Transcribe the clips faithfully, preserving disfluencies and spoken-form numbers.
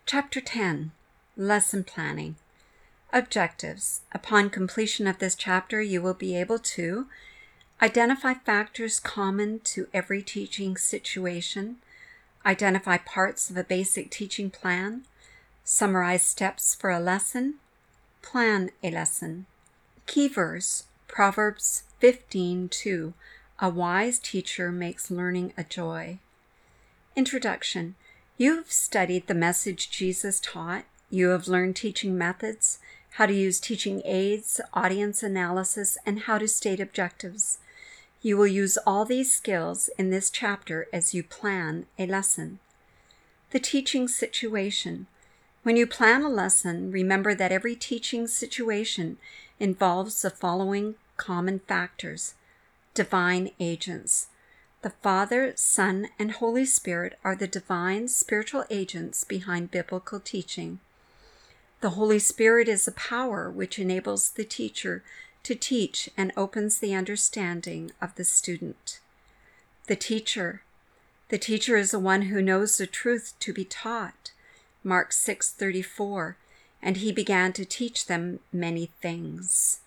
Chapter ten. Lesson Planning. Objectives. Upon completion of this chapter, you will be able to identify factors common to every teaching situation, identify parts of a basic teaching plan, summarize steps for a lesson, plan a lesson. Key verse, Proverbs fifteen two. A wise teacher makes learning a joy. Introduction. You've studied the message Jesus taught. You have learned teaching methods, how to use teaching aids, audience analysis, and how to state objectives. You will use all these skills in this chapter as you plan a lesson. The teaching situation. When you plan a lesson, remember that every teaching situation involves the following common factors: divine agents. The Father, Son, and Holy Spirit are the divine spiritual agents behind biblical teaching. The Holy Spirit is a power which enables the teacher to teach and opens the understanding of the student. The teacher. The teacher is the one who knows the truth to be taught. Mark six thirty-four. And he began to teach them many things.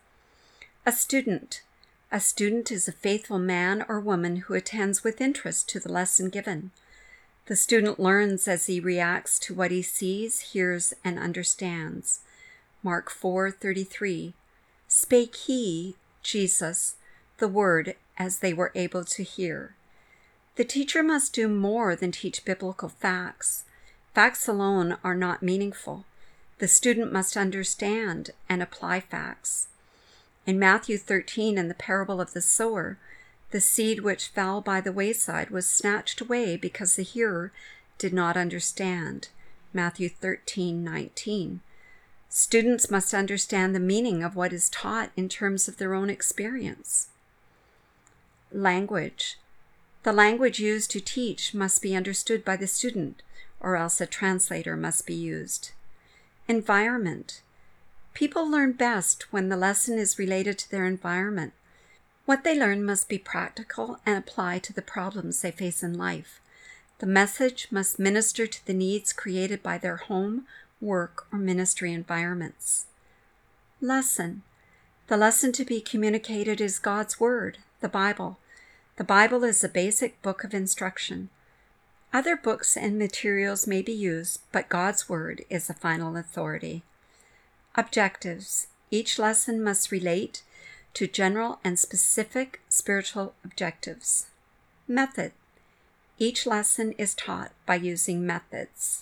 A student. A student is a faithful man or woman who attends with interest to the lesson given. The student learns as he reacts to what he sees, hears, and understands. Mark four thirty-three. Spake he, Jesus, the word as they were able to hear. The teacher must do more than teach biblical facts. Facts alone are not meaningful. The student must understand and apply facts. In Matthew thirteen, in the parable of the sower, the seed which fell by the wayside was snatched away because the hearer did not understand. Matthew thirteen nineteen. Students must understand the meaning of what is taught in terms of their own experience. Language. The language used to teach must be understood by the student, or else a translator must be used. Environment. People learn best when the lesson is related to their environment. What they learn must be practical and apply to the problems they face in life. The message must minister to the needs created by their home, work, or ministry environments. Lesson. The lesson to be communicated is God's Word, the Bible. The Bible is a basic book of instruction. Other books and materials may be used, but God's Word is the final authority. Objectives. Each lesson must relate to general and specific spiritual objectives. Method. Each lesson is taught by using methods.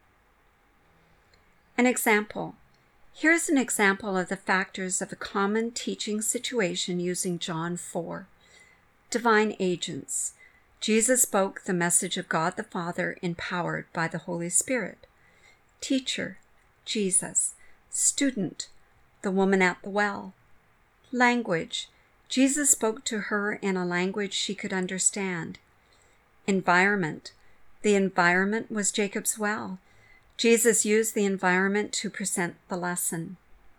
An example. Here's an example of the factors of a common teaching situation using John four. Divine agents. Jesus spoke the message of God the Father empowered by the Holy Spirit. Teacher. Jesus. Student, the woman at the well. Language. Jesus spoke to her in a language she could understand. Environment. The environment was Jacob's well. Jesus used the environment to present the lesson.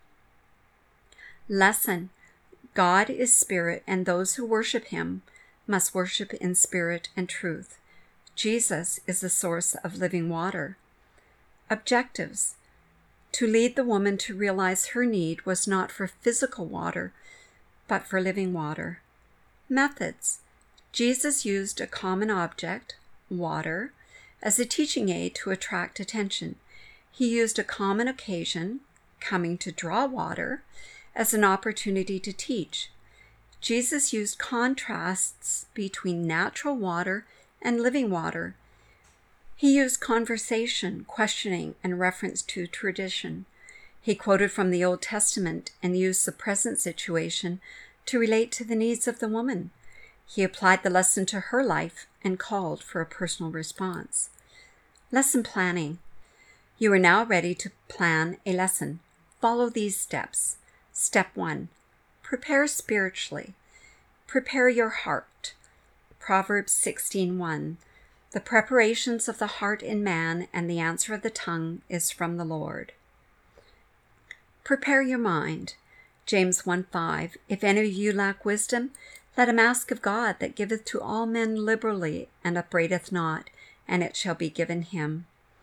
Lesson. God is spirit, and those who worship him must worship in spirit and truth. Jesus is the source of living water. Objectives. To lead the woman to realize her need was not for physical water, but for living water. Methods. Jesus used a common object, water, as a teaching aid to attract attention. He used a common occasion, coming to draw water, as an opportunity to teach. Jesus used contrasts between natural water and living water. He used conversation, questioning, and reference to tradition. He quoted from the Old Testament and used the present situation to relate to the needs of the woman. He applied the lesson to her life and called for a personal response. Lesson planning. You are now ready to plan a lesson. Follow these steps. Step one. Prepare spiritually. Prepare your heart. Proverbs sixteen one. The preparations of the heart in man and the answer of the tongue is from the Lord. Prepare your mind. James one five. If any of you lack wisdom, let him ask of God that giveth to all men liberally and upbraideth not, and it shall be given him.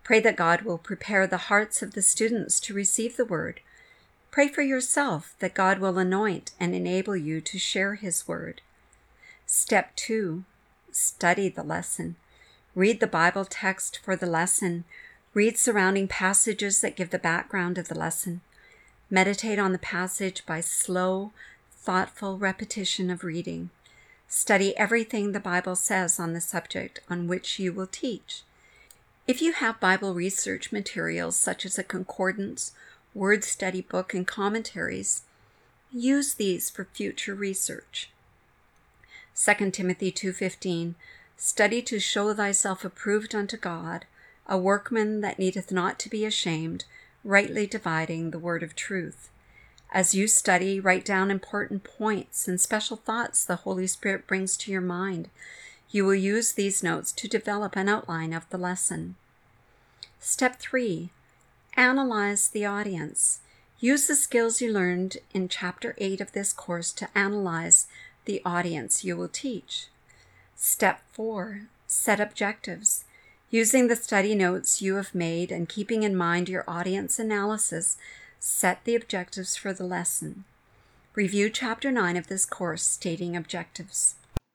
Pray that God will prepare the hearts of the students to receive the word. Pray for yourself that God will anoint and enable you to share his word. Step two, study the lesson. Read the Bible text for the lesson. Read surrounding passages that give the background of the lesson. Meditate on the passage by slow, thoughtful repetition of reading. Study everything the Bible says on the subject on which you will teach. If you have Bible research materials such as a concordance, word study book, and commentaries, use these for future research. Second Timothy two fifteen, study to show thyself approved unto God, a workman that needeth not to be ashamed, rightly dividing the word of truth. As you study, write down important points and special thoughts the Holy Spirit brings to your mind. You will use these notes to develop an outline of the lesson. Step three, analyze the audience. Use the skills you learned in Chapter eight of this course to analyze the audience you will teach. Step four, set objectives. Using the study notes you have made and keeping in mind your audience analysis, set the objectives for the lesson. Review Chapter nine of this course, stating objectives.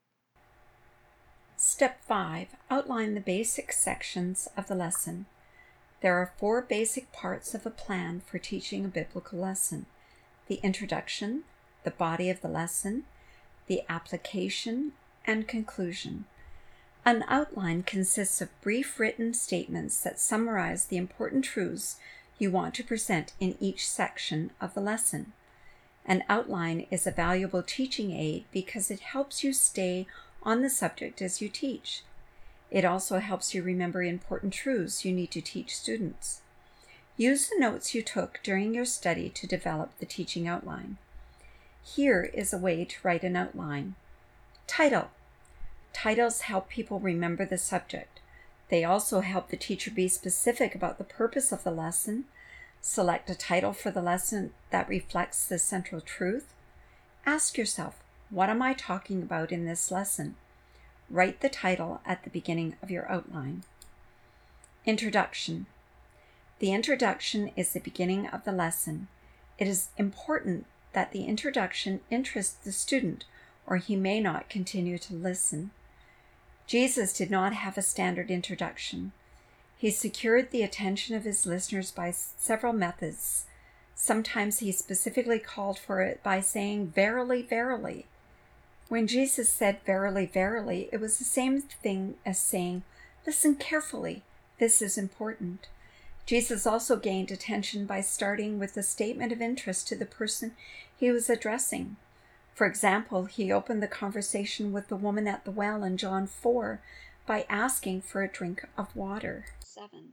Step five, outline the basic sections of the lesson. There are four basic parts of a plan for teaching a biblical lesson: the introduction, the body of the lesson, the application, and conclusion. An outline consists of brief written statements that summarize the important truths you want to present in each section of the lesson. An outline is a valuable teaching aid because it helps you stay on the subject as you teach. It also helps you remember important truths you need to teach students. Use the notes you took during your study to develop the teaching outline. Here is a way to write an outline. Title. Titles help people remember the subject. They also help the teacher be specific about the purpose of the lesson. Select a title for the lesson that reflects the central truth. Ask yourself, what am I talking about in this lesson? Write the title at the beginning of your outline. Introduction. The introduction is the beginning of the lesson. It is important that the introduction interests the student, or he may not continue to listen. Jesus did not have a standard introduction. He secured the attention of his listeners by several methods. Sometimes he specifically called for it by saying, "Verily, verily." When Jesus said, "Verily, verily," it was the same thing as saying, "Listen carefully. This is important." Jesus also gained attention by starting with a statement of interest to the person he was addressing. For example, he opened the conversation with the woman at the well in John four by asking for a drink of water. Seven.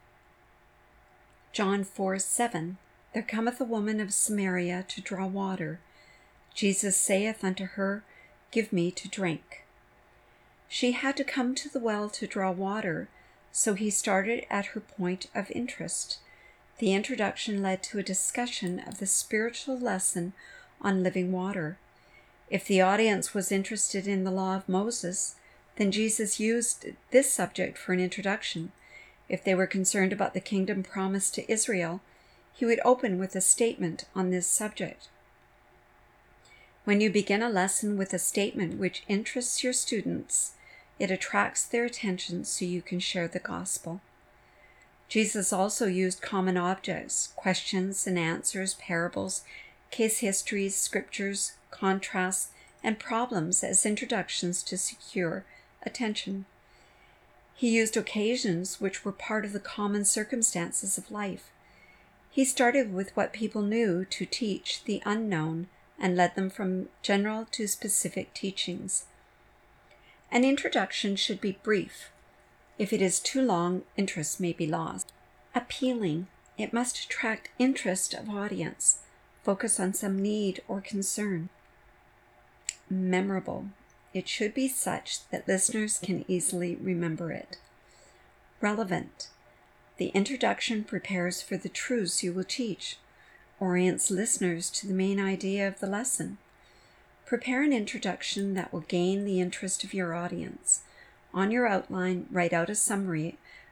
John four seven. There cometh a woman of Samaria to draw water. Jesus saith unto her, Give me to drink. She had to come to the well to draw water, so he started at her point of interest. The introduction led to a discussion of the spiritual lesson on living water. If the audience was interested in the law of Moses, then Jesus used this subject for an introduction. If they were concerned about the kingdom promised to Israel, he would open with a statement on this subject. When you begin a lesson with a statement which interests your students, it attracts their attention so you can share the gospel. Jesus also used common objects, questions and answers, parables, case histories, scriptures, contrasts, and problems as introductions to secure attention. He used occasions which were part of the common circumstances of life. He started with what people knew to teach the unknown and led them from general to specific teachings. An introduction should be brief. If it is too long, interest may be lost. Appealing. It must attract interest of audience. Focus on some need or concern. Memorable. It should be such that listeners can easily remember it. Relevant. The introduction prepares for the truths you will teach, orients listeners to the main idea of the lesson. Prepare an introduction that will gain the interest of your audience. On your outline, write out a summary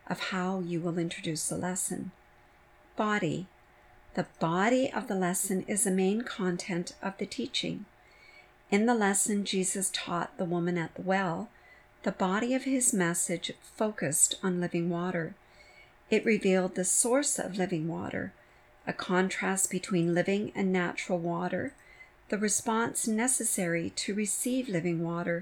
of how you will introduce the lesson. Body. The body of the lesson is the main content of the teaching. In the lesson Jesus taught the woman at the well, the body of his message focused on living water. It revealed the source of living water, a contrast between living and natural water, the response necessary to receive living water,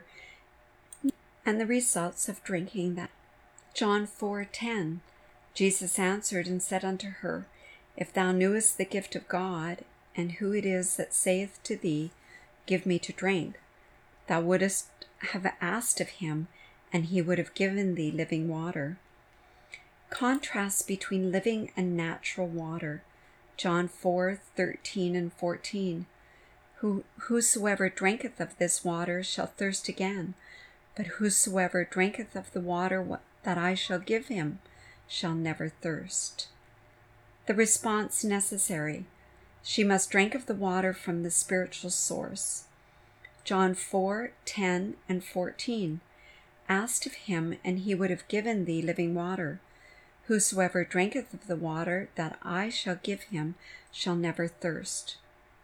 and the results of drinking that. John four ten. Jesus answered and said unto her, If thou knewest the gift of God, and who it is that saith to thee, Give me to drink, thou wouldest have asked of him, and he would have given thee living water. Contrast between living and natural water. John four thirteen and fourteen. Who, whosoever drinketh of this water shall thirst again, but whosoever drinketh of the water that I shall give him shall never thirst. The response necessary. She must drink of the water from the spiritual source. John four ten and fourteen. Asked of him, and he would have given thee living water. Whosoever drinketh of the water that I shall give him shall never thirst.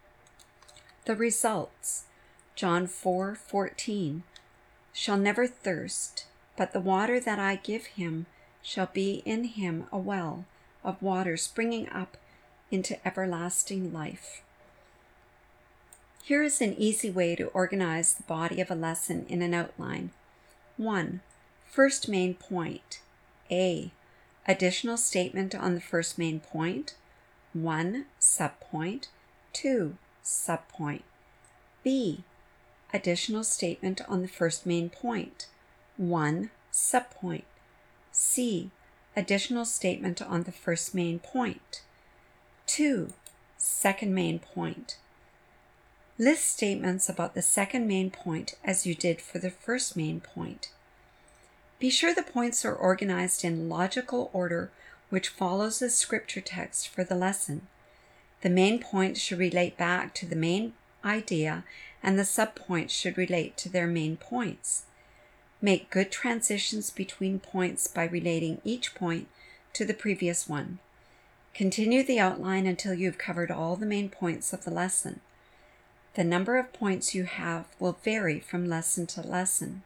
The results. John four fourteen. Shall never thirst, but the water that I give him shall be in him a well of water springing up into everlasting life. Here is an easy way to organize the body of a lesson in an outline. one. First main point. A. Additional statement on the first main point. one. Subpoint. two. Subpoint. B. Additional statement on the first main point. one. Subpoint. C. Additional statement on the first main point. two. Second main point. List statements about the second main point as you did for the first main point. Be sure the points are organized in logical order which follows the scripture text for the lesson. The main points should relate back to the main idea, and the subpoints should relate to their main points. Make good transitions between points by relating each point to the previous one. Continue the outline until you've covered all the main points of the lesson. The number of points you have will vary from lesson to lesson.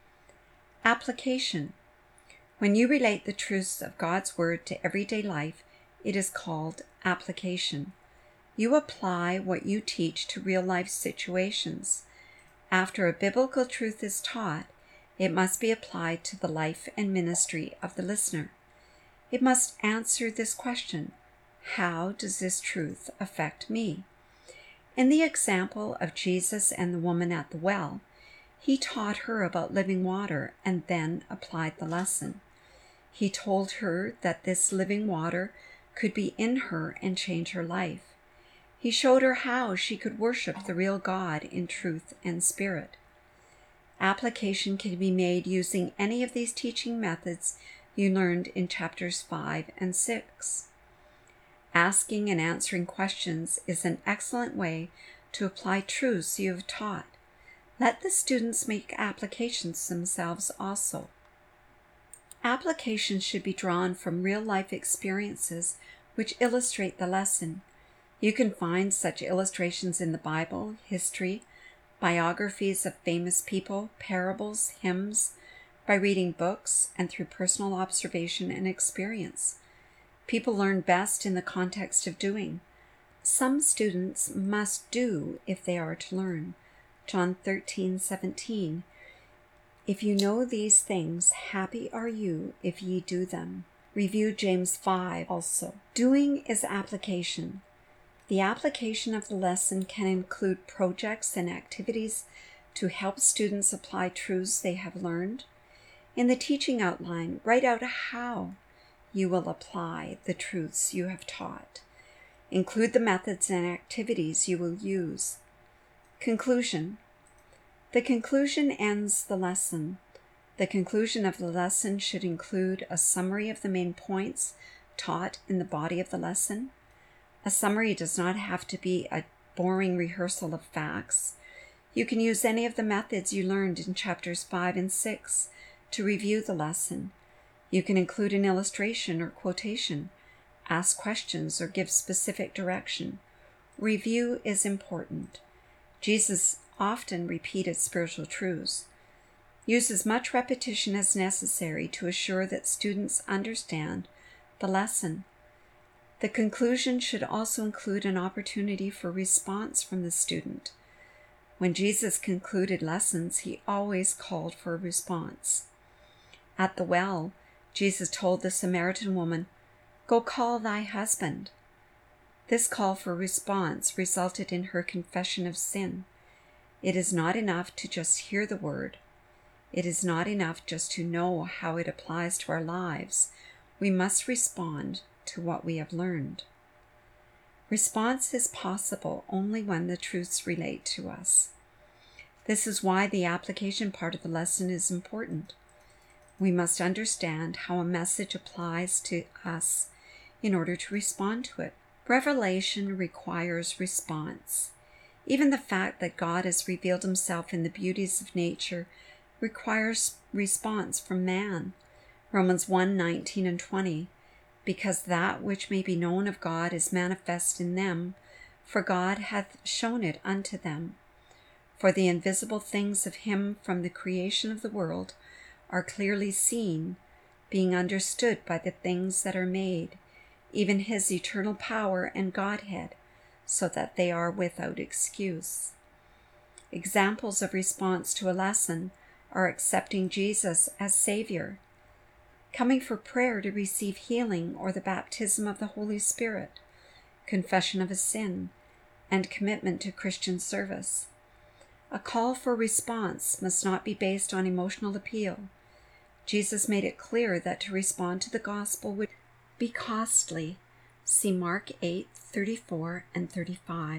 Application. When you relate the truths of God's Word to everyday life, it is called application. You apply what you teach to real-life situations. After a biblical truth is taught, it must be applied to the life and ministry of the listener. It must answer this question: how does this truth affect me? In the example of Jesus and the woman at the well, he taught her about living water and then applied the lesson. He told her that this living water could be in her and change her life. He showed her how she could worship the real God in truth and spirit. Application can be made using any of these teaching methods you learned in chapters five and six. Asking and answering questions is an excellent way to apply truths you have taught. Let the students make applications themselves also. Applications should be drawn from real-life experiences which illustrate the lesson. You can find such illustrations in the Bible, history, biographies of famous people, parables, hymns, by reading books, and through personal observation and experience. People learn best in the context of doing. Some students must do if they are to learn. John thirteen seventeen. If you know these things, happy are you if ye do them. Review James five also. Doing is application. The application of the lesson can include projects and activities to help students apply truths they have learned. In the teaching outline, write out how you will apply the truths you have taught. Include the methods and activities you will use. Conclusion. The conclusion ends the lesson. The conclusion of the lesson should include a summary of the main points taught in the body of the lesson. A summary does not have to be a boring rehearsal of facts. You can use any of the methods you learned in chapters five and six to review the lesson. You can include an illustration or quotation, ask questions, or give specific direction. Review is important. Jesus often repeated spiritual truths. Use as much repetition as necessary to assure that students understand the lesson. The conclusion should also include an opportunity for response from the student. When Jesus concluded lessons, he always called for a response. At the well, Jesus told the Samaritan woman, "Go call thy husband." This call for response resulted in her confession of sin. It is not enough to just hear the word. It is not enough just to know how it applies to our lives. We must respond to what we have learned. Response is possible only when the truths relate to us. This is why the application part of the lesson is important. We must understand how a message applies to us in order to respond to it. Revelation requires response. Even the fact that God has revealed himself in the beauties of nature requires response from man. Romans one nineteen and twenty. Because that which may be known of God is manifest in them, for God hath shown it unto them. For the invisible things of him from the creation of the world are clearly seen, being understood by the things that are made, even his eternal power and Godhead, so that they are without excuse. Examples of response to a lesson are accepting Jesus as Savior, coming for prayer to receive healing or the baptism of the Holy Spirit, confession of a sin, and commitment to Christian service. A call for response must not be based on emotional appeal. Jesus made it clear that to respond to the gospel would be costly. See Mark eight thirty-four and thirty-five.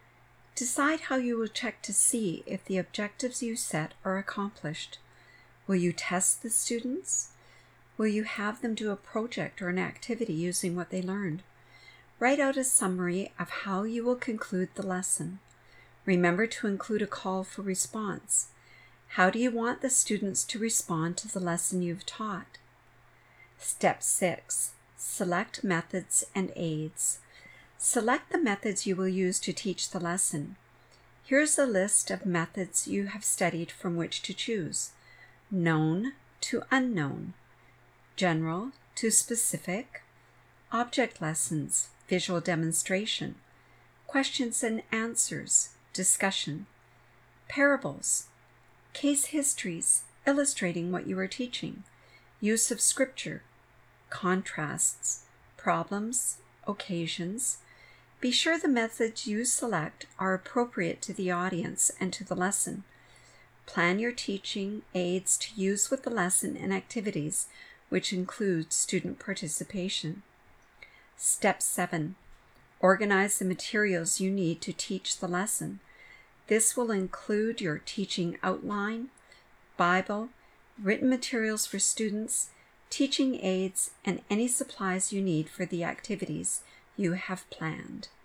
Decide how you will check to see if the objectives you set are accomplished. Will you test the students? Will you have them do a project or an activity using what they learned? Write out a summary of how you will conclude the lesson. Remember to include a call for response. How do you want the students to respond to the lesson you've taught? Step six. Select methods and aids. Select the methods you will use to teach the lesson. Here's a list of methods you have studied from which to choose. Known to unknown. General to specific. Object lessons, visual demonstration. Questions and answers, discussion. Parables. Case histories, illustrating what you are teaching. Use of scripture. Contrasts, problems, occasions. Be sure the methods you select are appropriate to the audience and to the lesson. Plan your teaching aids to use with the lesson and activities, which include student participation. Step seven. Organize the materials you need to teach the lesson. This will include your teaching outline, Bible, written materials for students, teaching aids, and any supplies you need for the activities you have planned.